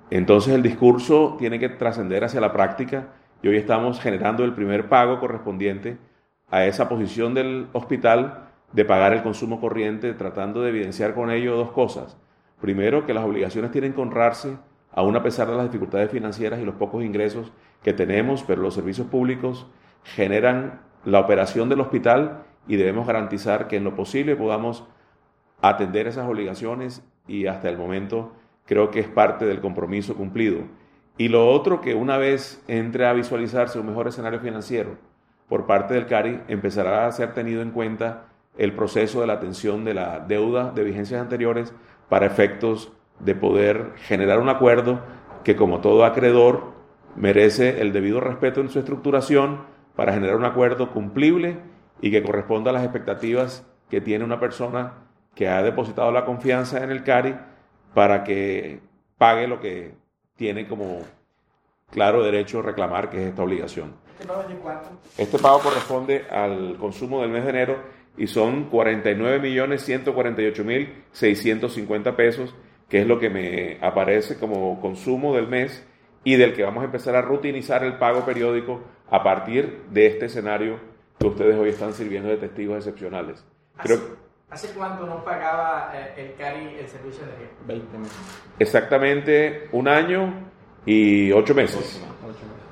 Entonces el discurso tiene que trascender hacia la práctica y hoy estamos generando el primer pago correspondiente a esa posición del hospital de pagar el consumo corriente, tratando de evidenciar con ello dos cosas. Primero, que las obligaciones tienen que honrarse, aún a pesar de las dificultades financieras y los pocos ingresos que tenemos, pero los servicios públicos generan la operación del hospital y debemos garantizar que en lo posible podamos atender esas obligaciones y hasta el momento creo que es parte del compromiso cumplido. Y lo otro, que una vez entre a visualizarse un mejor escenario financiero por parte del CARI, empezará a ser tenido en cuenta el proceso de la atención de la deuda de vigencias anteriores para efectos de poder generar un acuerdo que, como todo acreedor, merece el debido respeto en su estructuración para generar un acuerdo cumplible y que corresponda a las expectativas que tiene una persona que ha depositado la confianza en el CARI para que pague lo que tiene como claro derecho a reclamar, que es esta obligación. ¿Este pago es de cuánto? Este pago corresponde al consumo del mes de enero y son 49.148.650 pesos, que es lo que me aparece como consumo del mes y del que vamos a empezar a rutinizar el pago periódico a partir de este escenario que ustedes hoy están sirviendo de testigos excepcionales. ¿Hace cuánto no pagaba el CARI el servicio de energía? 20 meses. Exactamente 1 año y 8 meses. 8 meses.